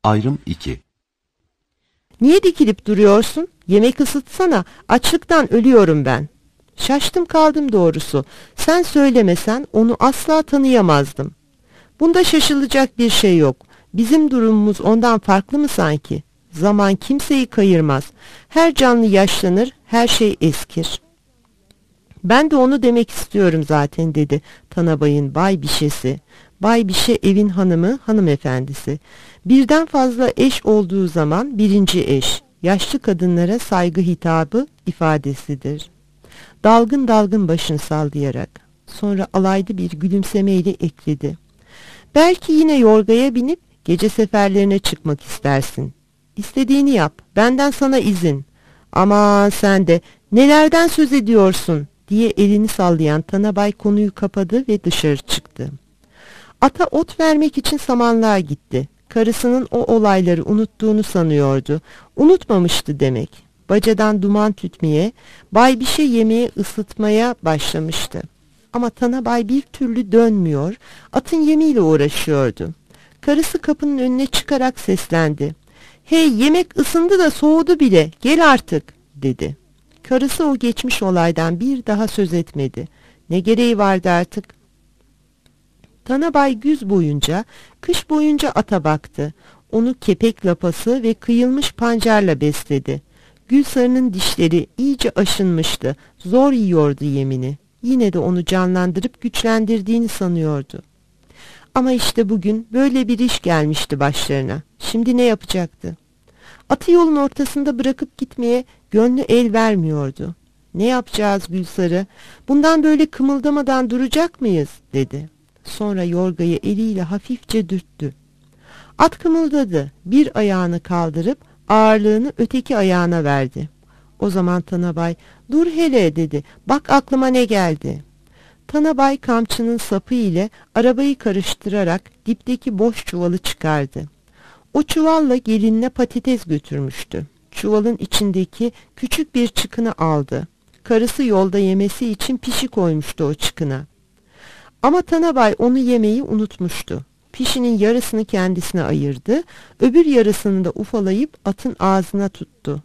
Ayrım 2. Niye dikilip duruyorsun? Yemek ısıtsana, açlıktan ölüyorum ben. Şaştım kaldım doğrusu. Sen söylemesen onu asla tanıyamazdım. Bunda şaşılacak bir şey yok. Bizim durumumuz ondan farklı mı sanki? Zaman kimseyi kayırmaz. Her canlı yaşlanır, her şey eskir. Ben de onu demek istiyorum zaten dedi Tanabay'ın Bay Bişesi. Bay Bişe evin hanımı, hanımefendisi. Birden fazla eş olduğu zaman birinci eş, yaşlı kadınlara saygı hitabı ifadesidir. Dalgın dalgın başını sallayarak, sonra alaylı bir gülümsemeyle ekledi. Belki yine yorgaya binip gece seferlerine çıkmak istersin. İstediğini yap, benden sana izin. Ama sen de nelerden söz ediyorsun diye elini sallayan Tanabay konuyu kapadı ve dışarı çıktı. Ata ot vermek için samanlığa gitti. Karısının o olayları unuttuğunu sanıyordu. Unutmamıştı demek. Bacadan duman tütmeye, Bay Bişe yemeği ısıtmaya başlamıştı. Ama Tanabay bir türlü dönmüyor, atın yemiyle uğraşıyordu. Karısı kapının önüne çıkarak seslendi. "Hey, yemek ısındı da soğudu bile, gel artık," dedi. Karısı o geçmiş olaydan bir daha söz etmedi. Ne gereği vardı artık? Tanabay güz boyunca, kış boyunca ata baktı. Onu kepek lapası ve kıyılmış pancarla besledi. Gülsarı'nın dişleri iyice aşınmıştı. Zor yiyordu yemini. Yine de onu canlandırıp güçlendirdiğini sanıyordu. Ama işte bugün böyle bir iş gelmişti başlarına. Şimdi ne yapacaktı? Atı yolun ortasında bırakıp gitmeye gönlü el vermiyordu. "Ne yapacağız Gülsarı? Bundan böyle kımıldamadan duracak mıyız?" dedi. Sonra yorgayı eliyle hafifçe dürttü. At kımıldadı. Bir ayağını kaldırıp ağırlığını öteki ayağına verdi. O zaman Tanabay, "Dur hele," dedi. "Bak aklıma ne geldi." Tanabay kamçının sapı ile arabayı karıştırarak dipteki boş çuvalı çıkardı. O çuvalla gelinine patates götürmüştü. Çuvalın içindeki küçük bir çıkını aldı. Karısı yolda yemesi için pişi koymuştu o çıkına. Ama Tanabay onu yemeyi unutmuştu. Pişinin yarısını kendisine ayırdı, öbür yarısını da ufalayıp atın ağzına tuttu.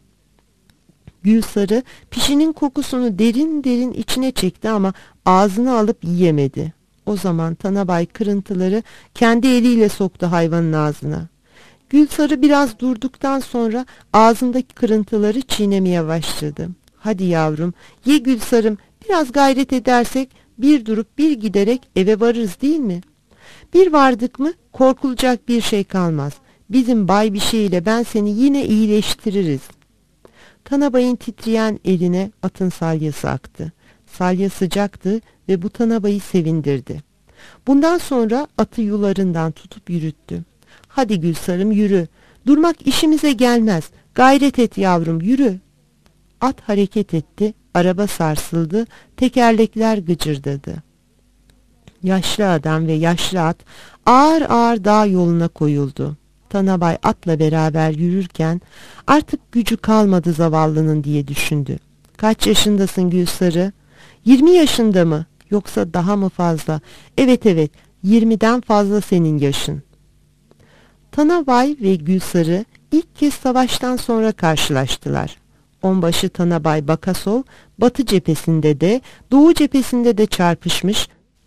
Gülsarı pişinin kokusunu derin derin içine çekti ama ağzına alıp yiyemedi. O zaman Tanabay kırıntıları kendi eliyle soktu hayvanın ağzına. Gülsarı biraz durduktan sonra ağzındaki kırıntıları çiğnemeye başladı. "Hadi yavrum, ye Gülsarım, biraz gayret edersek bir durup bir giderek eve varırız değil mi? Bir vardık mı korkulacak bir şey kalmaz. Bizim Bay Bişe ile ben seni yine iyileştiririz." Tanabay'ın titreyen eline atın salyası aktı. Salya sıcaktı ve bu Tanabay'ı sevindirdi. Bundan sonra atı yularından tutup yürüttü. "Hadi Gülsarım, yürü. Durmak işimize gelmez. Gayret et yavrum, yürü." At hareket etti, araba sarsıldı, tekerlekler gıcırdadı. Yaşlı adam ve yaşlı at ağır ağır dağ yoluna koyuldu. Tanabay atla beraber yürürken artık gücü kalmadı zavallının diye düşündü. "Kaç yaşındasın Gülsarı?" "20 yaşında mı? Yoksa daha mı fazla?" Evet, 20'den fazla senin yaşın." Tanabay ve Gülsarı ilk kez savaştan sonra karşılaştılar. Onbaşı Tanabay Bakasov batı cephesinde de doğu cephesinde de çarpışmış,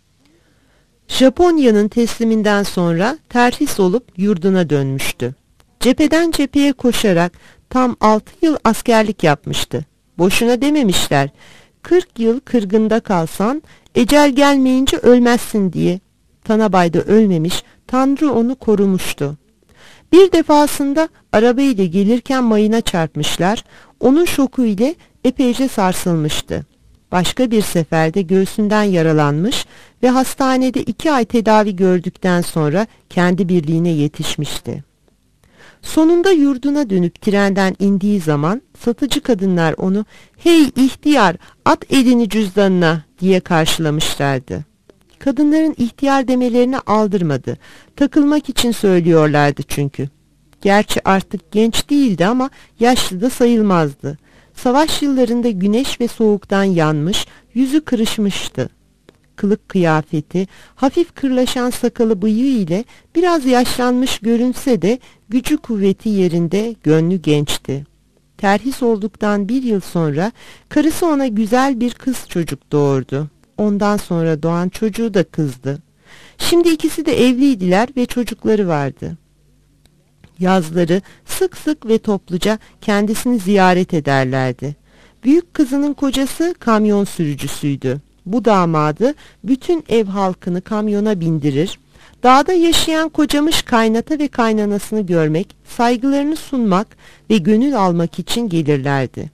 Japonya'nın tesliminden sonra terhis olup yurduna dönmüştü. Cepheden cepheye koşarak tam 6 yıl askerlik yapmıştı. Boşuna dememişler, 40 yıl kırgında kalsan ecel gelmeyince ölmezsin diye. Tanabay da ölmemiş, Tanrı onu korumuştu. Bir defasında arabayla gelirken mayına çarpmışlar, onun şoku ile epeyce sarsılmıştı. Başka bir seferde göğsünden yaralanmış ve hastanede 2 ay tedavi gördükten sonra kendi birliğine yetişmişti. Sonunda yurduna dönüp trenden indiği zaman satıcı kadınlar onu "Hey ihtiyar, at elini cüzdanına," diye karşılamışlardı. Kadınların ihtiyar demelerine aldırmadı. Takılmak için söylüyorlardı çünkü. Gerçi artık genç değildi ama yaşlı da sayılmazdı. Savaş yıllarında güneş ve soğuktan yanmış, yüzü kırışmıştı. Kılık kıyafeti, hafif kırlaşan sakalı bıyığı ile biraz yaşlanmış görünse de gücü kuvveti yerinde, gönlü gençti. Terhis olduktan 1 yıl sonra karısı ona güzel bir kız çocuk doğurdu. Ondan sonra doğan çocuğu da kızdı. Şimdi ikisi de evliydiler ve çocukları vardı. Yazları sık sık ve topluca kendisini ziyaret ederlerdi. Büyük kızının kocası kamyon sürücüsüydü. Bu damadı bütün ev halkını kamyona bindirir, dağda yaşayan kocamış kaynata ve kaynanasını görmek, saygılarını sunmak ve gönül almak için gelirlerdi.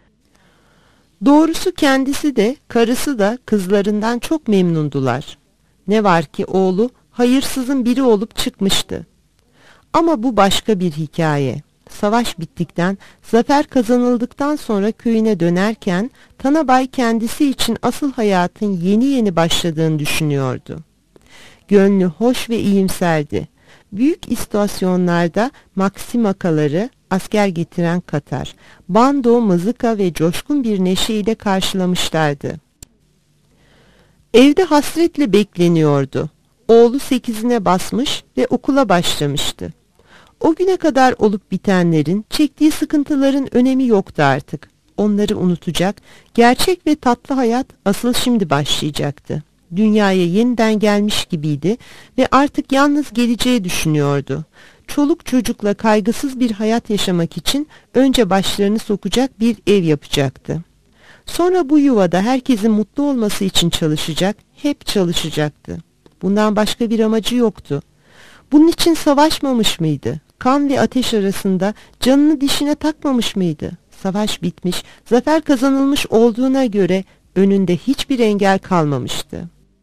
Doğrusu kendisi de karısı da kızlarından çok memnundular. Ne var ki oğlu hayırsızın biri olup çıkmıştı. Ama bu başka bir hikaye. Savaş bittikten, zafer kazanıldıktan sonra köyüne dönerken Tanabay kendisi için asıl hayatın yeni yeni başladığını düşünüyordu. Gönlü hoş ve iyimserdi. Büyük istasyonlarda maksimakaları, asker getiren Katar, bando, mızıka ve coşkun bir neşeyle karşılamışlardı. Evde hasretle bekleniyordu. Oğlu 8'ine basmış ve okula başlamıştı. O güne kadar olup bitenlerin, çektiği sıkıntıların önemi yoktu artık. Onları unutacak, gerçek ve tatlı hayat asıl şimdi başlayacaktı. Dünyaya yeniden gelmiş gibiydi ve artık yalnız geleceği düşünüyordu. Çoluk çocukla kaygısız bir hayat yaşamak için önce başlarını sokacak bir ev yapacaktı. Sonra bu yuvada herkesin mutlu olması için çalışacak, hep çalışacaktı. Bundan başka bir amacı yoktu. Bunun için savaşmamış mıydı? Kan ve ateş arasında canını dişine takmamış mıydı? Savaş bitmiş, zafer kazanılmış olduğuna göre önünde hiçbir engel kalmamıştı.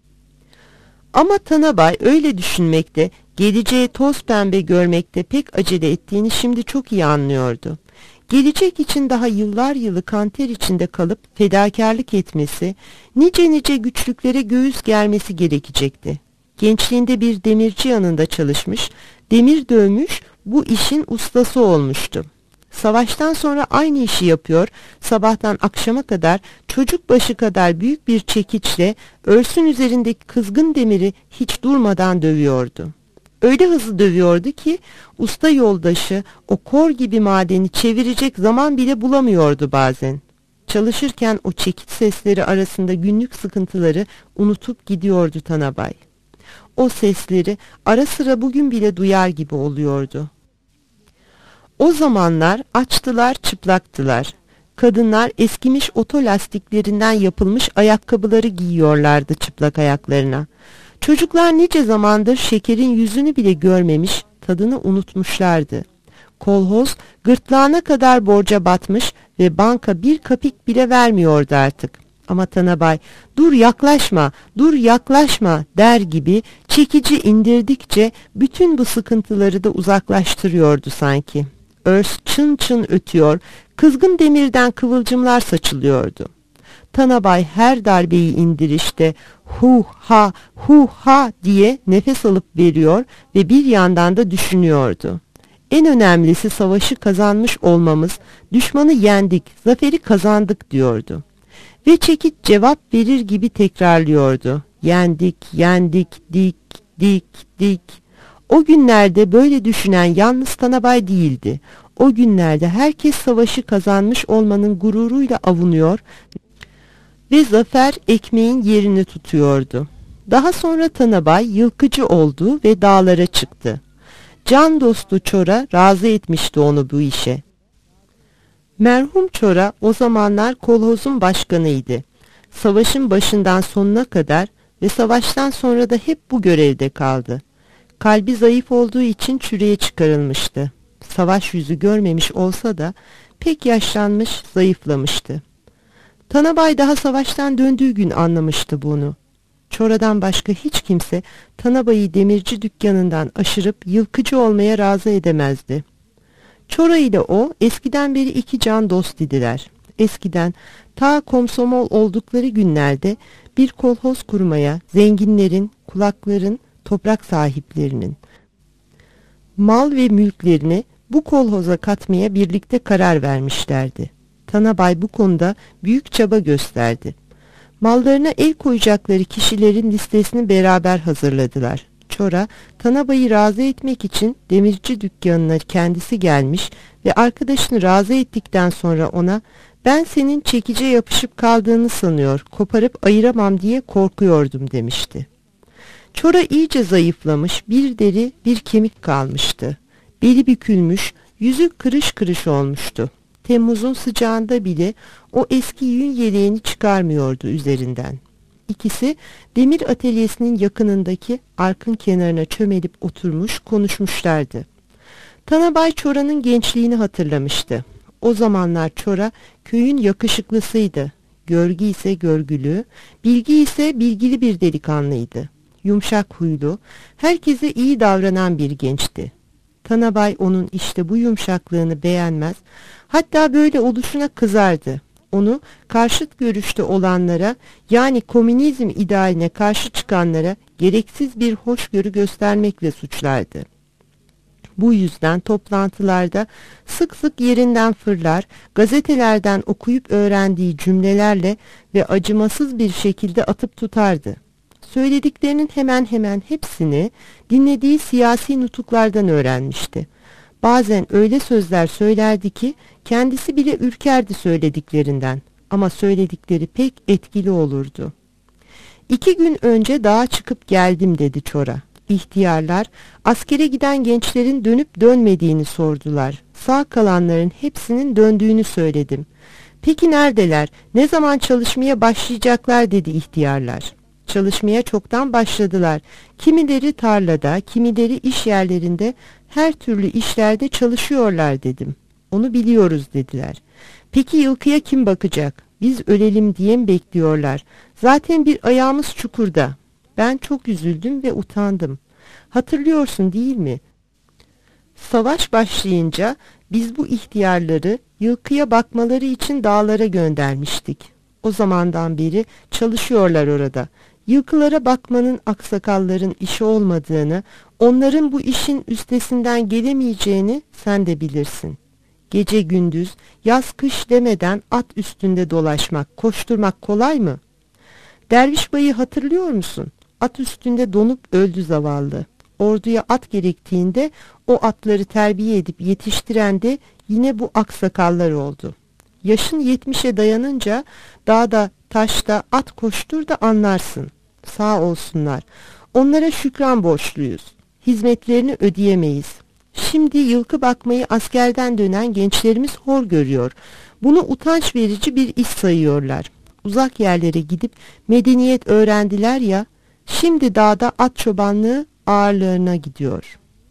Ama Tanabay öyle düşünmekte, geleceği toz pembe görmekte pek acele ettiğini şimdi çok iyi anlıyordu. Gelecek için daha yıllar yılı kanter içinde kalıp fedakarlık etmesi, nice nice güçlüklere göğüs germesi gerekecekti. Gençliğinde bir demirci yanında çalışmış, demir dövmüş, bu işin ustası olmuştu. Savaştan sonra aynı işi yapıyor, sabahtan akşama kadar çocuk başı kadar büyük bir çekiçle örsün üzerindeki kızgın demiri hiç durmadan dövüyordu. Öyle hızlı dövüyordu ki usta yoldaşı o kor gibi madeni çevirecek zaman bile bulamıyordu bazen. Çalışırken o çekiç sesleri arasında günlük sıkıntıları unutup gidiyordu Tanabay. O sesleri ara sıra bugün bile duyar gibi oluyordu. O zamanlar açtılar, çıplaktılar. Kadınlar eskimiş oto lastiklerinden yapılmış ayakkabıları giyiyorlardı çıplak ayaklarına. Çocuklar nice zamandır şekerin yüzünü bile görmemiş, tadını unutmuşlardı. Kolhoz gırtlağına kadar borca batmış ve banka bir kapik bile vermiyordu artık. Ama Tanabay dur yaklaşma, dur yaklaşma der gibi çekici indirdikçe bütün bu sıkıntıları da uzaklaştırıyordu sanki. Örs çın çın ötüyor, kızgın demirden kıvılcımlar saçılıyordu. Tanabay her darbeyi indirişte hu ha diye nefes alıp veriyor ve bir yandan da düşünüyordu. En önemlisi savaşı kazanmış olmamız, düşmanı yendik, zaferi kazandık diyordu. Ve çekiç cevap verir gibi tekrarlıyordu. Yendik, yendik, dik, dik, dik. O günlerde böyle düşünen yalnız Tanabay değildi. O günlerde herkes savaşı kazanmış olmanın gururuyla avunuyor ve zafer ekmeğin yerini tutuyordu. Daha sonra Tanabay yılkıcı oldu ve dağlara çıktı. Can dostu Çora razı etmişti onu bu işe. Merhum Çora o zamanlar kolhozun başkanıydı. Savaşın başından sonuna kadar ve savaştan sonra da hep bu görevde kaldı. Kalbi zayıf olduğu için çürüye çıkarılmıştı. Savaş yüzü görmemiş olsa da pek yaşlanmış, zayıflamıştı. Tanabay daha savaştan döndüğü gün anlamıştı bunu. Çora'dan başka hiç kimse Tanabay'ı demirci dükkanından aşırıp yılkıcı olmaya razı edemezdi. Çora ile o eskiden beri iki can dost idiler. Eskiden ta komsomol oldukları günlerde bir kolhoz kurmaya zenginlerin, kulakların, toprak sahiplerinin mal ve mülklerini bu kolhoza katmaya birlikte karar vermişlerdi. Tanabay bu konuda büyük çaba gösterdi. Mallarına el koyacakları kişilerin listesini beraber hazırladılar. Çora, Tanabay'ı razı etmek için demirci dükkanına kendisi gelmiş ve arkadaşını razı ettikten sonra ona "Ben senin çekice yapışıp kaldığını sanıyor, koparıp ayıramam diye korkuyordum" demişti. Çora iyice zayıflamış, bir deri bir kemik kalmıştı. Beli bükülmüş, yüzü kırış kırış olmuştu. Temmuz'un sıcağında bile o eski yün yeleğini çıkarmıyordu üzerinden. İkisi demir atölyesinin yakınındaki arkın kenarına çömelip oturmuş konuşmuşlardı. Tanabay Çora'nın gençliğini hatırlamıştı. O zamanlar Çora köyün yakışıklısıydı. Görgü ise görgülü, bilgi ise bilgili bir delikanlıydı. Yumuşak huylu, herkese iyi davranan bir gençti. Tanabay onun işte bu yumuşaklığını beğenmez, hatta böyle oluşuna kızardı. Onu karşıt görüşte olanlara, yani komünizm idealine karşı çıkanlara gereksiz bir hoşgörü göstermekle suçlardı. Bu yüzden toplantılarda sık sık yerinden fırlar, gazetelerden okuyup öğrendiği cümlelerle ve acımasız bir şekilde atıp tutardı. Söylediklerinin hemen hemen hepsini dinlediği siyasi nutuklardan öğrenmişti. Bazen öyle sözler söylerdi ki kendisi bile ürkerdi söylediklerinden, ama söyledikleri pek etkili olurdu. 2 gün önce dağa çıkıp geldim dedi Çora. İhtiyarlar askere giden gençlerin dönüp dönmediğini sordular. Sağ kalanların hepsinin döndüğünü söyledim. Peki neredeler? Ne zaman çalışmaya başlayacaklar dedi ihtiyarlar. Çalışmaya çoktan başladılar. Kimileri tarlada, kimileri iş yerlerinde, her türlü işlerde çalışıyorlar dedim. Onu biliyoruz dediler. Peki yılkıya kim bakacak? Biz ölelim diye mi bekliyorlar? Zaten bir ayağımız çukurda. Ben çok üzüldüm ve utandım. Hatırlıyorsun değil mi? Savaş başlayınca biz bu ihtiyarları yılkıya bakmaları için dağlara göndermiştik. O zamandan beri çalışıyorlar orada. Yılkılara bakmanın aksakalların işi olmadığını, onların bu işin üstesinden gelemeyeceğini sen de bilirsin. Gece gündüz, yaz kış demeden at üstünde dolaşmak, koşturmak kolay mı? Derviş Bay'ı hatırlıyor musun? At üstünde donup öldü zavallı. Orduya at gerektiğinde o atları terbiye edip yetiştiren de yine bu aksakallar oldu. Yaşın 70'e dayanınca dağda, taşta at koştur da anlarsın. Sağ olsunlar. Onlara şükran borçluyuz. Hizmetlerini ödeyemeyiz. Şimdi yılkı bakmayı askerden dönen gençlerimiz hor görüyor. Bunu utanç verici bir iş sayıyorlar. Uzak yerlere gidip medeniyet öğrendiler ya, şimdi dağda at çobanlığı ağırlığına gidiyor.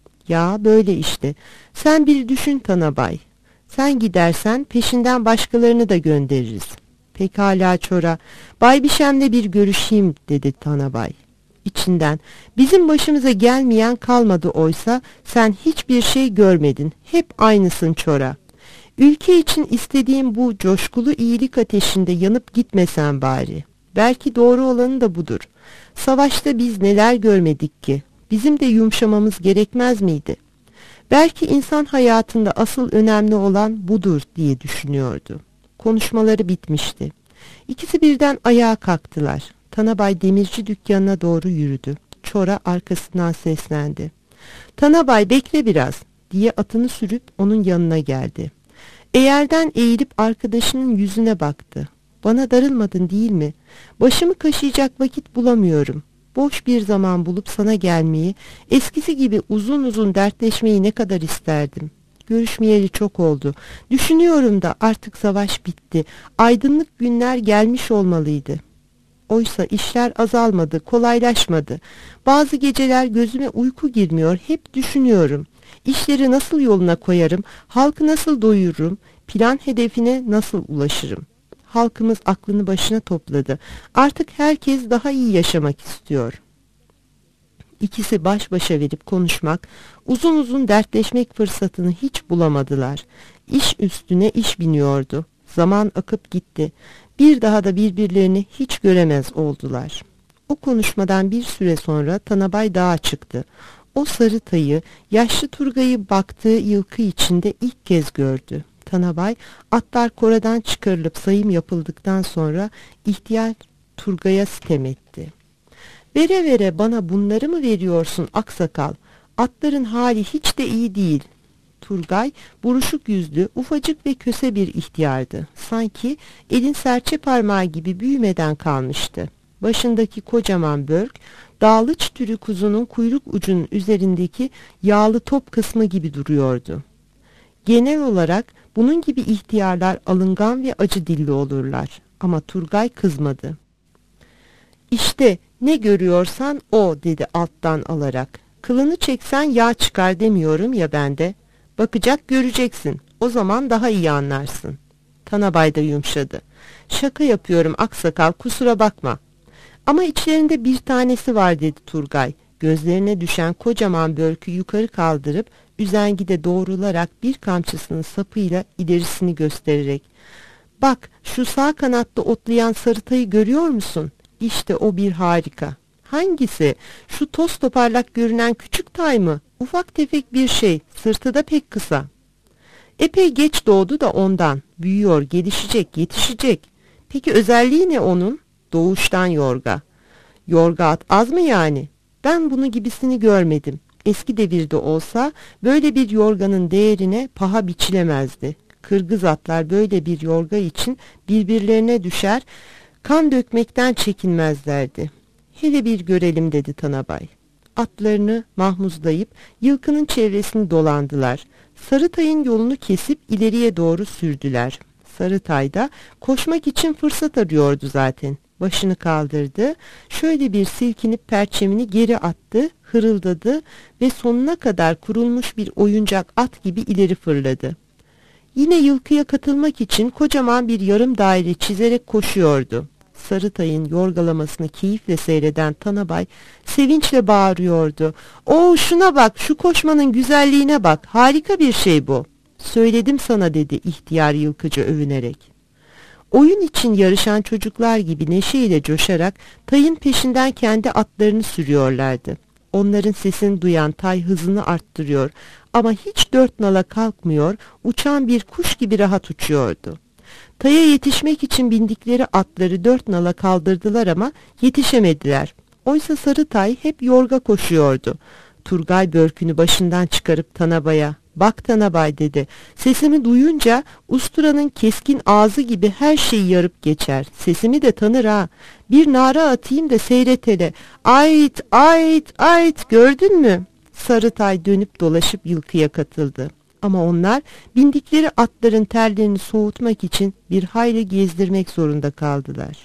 Ya böyle işte. Sen bir düşün Tanabay. Sen gidersen peşinden başkalarını da göndeririz. Pekala Çora, Bay Bişem'le bir görüşeyim dedi Tanabay. İçinden, bizim başımıza gelmeyen kalmadı oysa sen hiçbir şey görmedin. Hep aynısın Çora. Ülke için istediğim bu coşkulu iyilik ateşinde yanıp gitmesen bari. Belki doğru olanı da budur. Savaşta biz neler görmedik ki? Bizim de yumuşamamız gerekmez miydi? Belki insan hayatında asıl önemli olan budur diye düşünüyordu. Konuşmaları bitmişti. İkisi birden ayağa kalktılar. Tanabay demirci dükkanına doğru yürüdü. Çora arkasından seslendi. Tanabay bekle biraz diye atını sürüp onun yanına geldi. Eğerden eğilip arkadaşının yüzüne baktı. Bana darılmadın değil mi? Başımı kaşıyacak vakit bulamıyorum. Boş bir zaman bulup sana gelmeyi, eskisi gibi uzun uzun dertleşmeyi ne kadar isterdim. Görüşmeyeli çok oldu. Düşünüyorum da artık savaş bitti. Aydınlık günler gelmiş olmalıydı. Oysa işler azalmadı, kolaylaşmadı. Bazı geceler gözüme uyku girmiyor, hep düşünüyorum. İşleri nasıl yoluna koyarım, halkı nasıl doyururum, plan hedefine nasıl ulaşırım? Halkımız aklını başına topladı. Artık herkes daha iyi yaşamak istiyor. İkisi baş başa verip konuşmak, uzun uzun dertleşmek fırsatını hiç bulamadılar. İş üstüne iş biniyordu. Zaman akıp gitti. Bir daha da birbirlerini hiç göremez oldular. O konuşmadan bir süre sonra Tanabay dağa çıktı. O sarı tayı, yaşlı Turgay'ı baktığı yılkı içinde ilk kez gördü. Tanabay, atlar koradan çıkarılıp sayım yapıldıktan sonra ihtiyar Turgay'a sitem etti. Vere vere bana bunları mı veriyorsun aksakal? Atların hali hiç de iyi değil. Turgay buruşuk yüzlü, ufacık ve köse bir ihtiyardı. Sanki elin serçe parmağı gibi büyümeden kalmıştı. Başındaki kocaman börk, dağlıç türü kuzunun kuyruk ucunun üzerindeki yağlı top kısmı gibi duruyordu. Genel olarak bunun gibi ihtiyarlar alıngan ve acı dilli olurlar. Ama Turgay kızmadı. "İşte ne görüyorsan o," dedi alttan alarak. "Kılını çeksen yağ çıkar demiyorum ya ben de. Bakacak göreceksin. O zaman daha iyi anlarsın." Tanabay da yumuşadı. "Şaka yapıyorum aksakal, kusura bakma." "Ama içlerinde bir tanesi var," dedi Turgay. Gözlerine düşen kocaman börkü yukarı kaldırıp üzengide doğrularak bir kamçısının sapıyla ilerisini göstererek. "Bak, şu sağ kanatta otlayan sarıtayı görüyor musun? İşte o bir harika." "Hangisi? Şu toz toparlak görünen küçük tay mı? Ufak tefek bir şey, sırtı da pek kısa." "Epey geç doğdu da ondan. Büyüyor, gelişecek, yetişecek." "Peki özelliği ne onun?" "Doğuştan yorga." "Yorga at az mı yani?" "Ben bunu gibisini görmedim. Eski devirde olsa böyle bir yorganın değerine paha biçilemezdi. Kırgız atlar böyle bir yorga için birbirlerine düşer, kan dökmekten çekinmezlerdi." "Hele bir görelim," dedi Tanabay. Atlarını mahmuzlayıp yılkının çevresini dolandılar. Sarıtay'ın yolunu kesip ileriye doğru sürdüler. Sarıtay da koşmak için fırsat arıyordu zaten. Başını kaldırdı, şöyle bir silkinip perçemini geri attı, hırıldadı ve sonuna kadar kurulmuş bir oyuncak at gibi ileri fırladı. Yine yılkıya katılmak için kocaman bir yarım daire çizerek koşuyordu. Sarıtay'ın yorgalamasını keyifle seyreden Tanabay sevinçle bağırıyordu. "Oo, şuna bak, şu koşmanın güzelliğine bak, harika bir şey bu." "Söyledim sana," dedi ihtiyar yılkıcı övünerek. Oyun için yarışan çocuklar gibi neşeyle coşarak Tay'ın peşinden kendi atlarını sürüyorlardı. Onların sesini duyan Tay hızını arttırıyor ama hiç dört nala kalkmıyor, uçan bir kuş gibi rahat uçuyordu. Tay'a yetişmek için bindikleri atları dört nala kaldırdılar ama yetişemediler. Oysa Sarıtay hep yorga koşuyordu. Turgay börkünü başından çıkarıp Tanabay'a, "Bak Tanabay," dedi. "Sesimi duyunca usturanın keskin ağzı gibi her şeyi yarıp geçer. Sesimi de tanır ha. Bir nara atayım da seyret hele. Ayt ayt ayt, gördün mü?" Sarıtay dönüp dolaşıp yılkıya katıldı. Ama onlar bindikleri atların terlerini soğutmak için bir hayli gezdirmek zorunda kaldılar.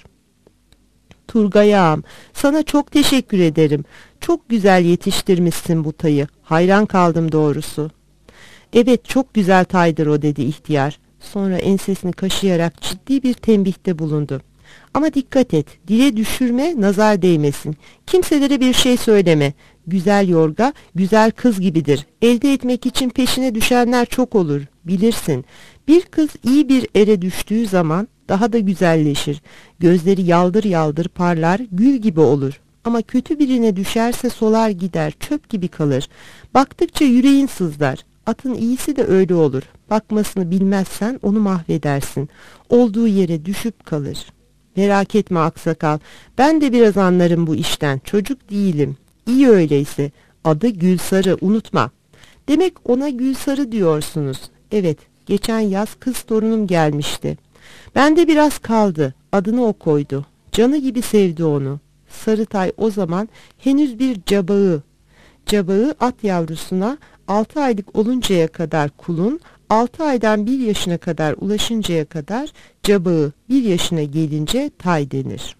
"Turgay ağam, sana çok teşekkür ederim. Çok güzel yetiştirmişsin bu tayı. Hayran kaldım doğrusu." "Evet, çok güzel taydır o," dedi ihtiyar. Sonra ensesini kaşıyarak ciddi bir tembihte bulundu. "Ama dikkat et, dile düşürme, nazar değmesin. Kimselere bir şey söyleme. Güzel yorga, güzel kız gibidir. Elde etmek için peşine düşenler çok olur, bilirsin. Bir kız iyi bir ere düştüğü zaman daha da güzelleşir. Gözleri yaldır yaldır parlar, gül gibi olur. Ama kötü birine düşerse solar gider, çöp gibi kalır. Baktıkça yüreğin sızlar. Atın iyisi de öyle olur. Bakmasını bilmezsen onu mahvedersin. Olduğu yere düşüp kalır." "Merak etme aksakal, ben de biraz anlarım bu işten, çocuk değilim." "İyi öyleyse. Adı Gülsarı, unutma." "Demek ona Gülsarı diyorsunuz." "Evet, geçen yaz kız torunum gelmişti. Bende biraz kaldı, adını o koydu. Canı gibi sevdi onu." Sarıtay o zaman henüz bir cabağı. Cabağı at yavrusuna 6 aylık oluncaya kadar kulun, 6 aydan 1 yaşına kadar ulaşıncaya kadar cabağı, 1 yaşına gelince tay denir.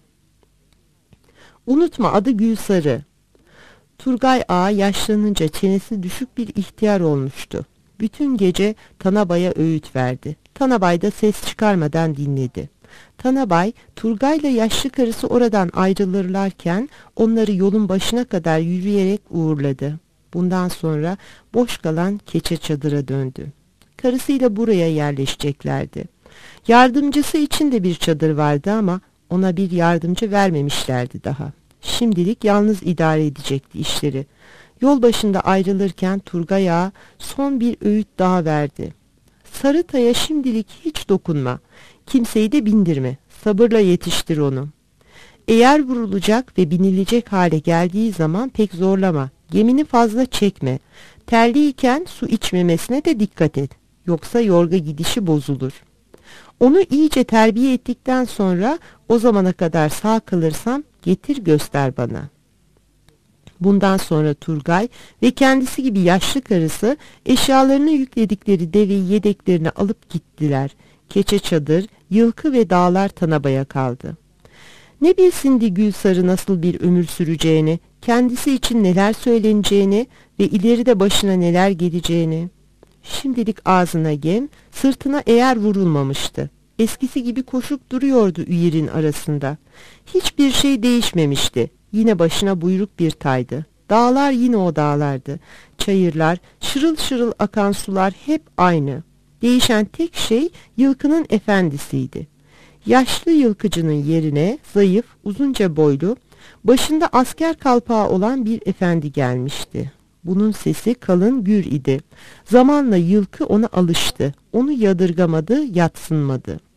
"Unutma, adı Gülsarı." Turgay ağa yaşlanınca çenesi düşük bir ihtiyar olmuştu. Bütün gece Tanabay'a öğüt verdi. Tanabay da ses çıkarmadan dinledi. Tanabay, Turgay'la yaşlı karısı oradan ayrılırlarken onları yolun başına kadar yürüyerek uğurladı. Bundan sonra boş kalan keçe çadıra döndü. Karısıyla buraya yerleşeceklerdi. Yardımcısı için de bir çadır vardı ama ona bir yardımcı vermemişlerdi daha. Şimdilik yalnız idare edecekti işleri. Yol başında ayrılırken Turgay ağa son bir öğüt daha verdi. "Sarıtay'a şimdilik hiç dokunma. Kimseyi de bindirme. Sabırla yetiştir onu." Eğer vurulacak ve binilecek hale geldiği zaman pek zorlama. Gemini fazla çekme. Terliyken su içmemesine de dikkat et. Yoksa yorga gidişi bozulur. Onu iyice terbiye ettikten sonra o zamana kadar sağ kalırsam getir göster bana. Bundan sonra Turgay ve kendisi gibi yaşlı karısı eşyalarını yükledikleri deveyi yedeklerine alıp gittiler. Keçe çadır, yılkı ve dağlar Tanaba'ya kaldı. Ne bilsindi Gülsarı nasıl bir ömür süreceğini, kendisi için neler söyleneceğini ve ileride başına neler geleceğini. Şimdilik ağzına gem, sırtına eğer vurulmamıştı. Eskisi gibi koşup duruyordu üyerin arasında. Hiçbir şey değişmemişti. Yine başına buyruk bir taydı. Dağlar yine o dağlardı. Çayırlar, şırıl şırıl akan sular hep aynı. Değişen tek şey yılkının efendisiydi. Yaşlı yılkıcının yerine zayıf, uzunca boylu, başında asker kalpağı olan bir efendi gelmişti. Bunun sesi kalın gür idi. Zamanla yılkı ona alıştı. Onu yadırgamadı, yadsınmadı.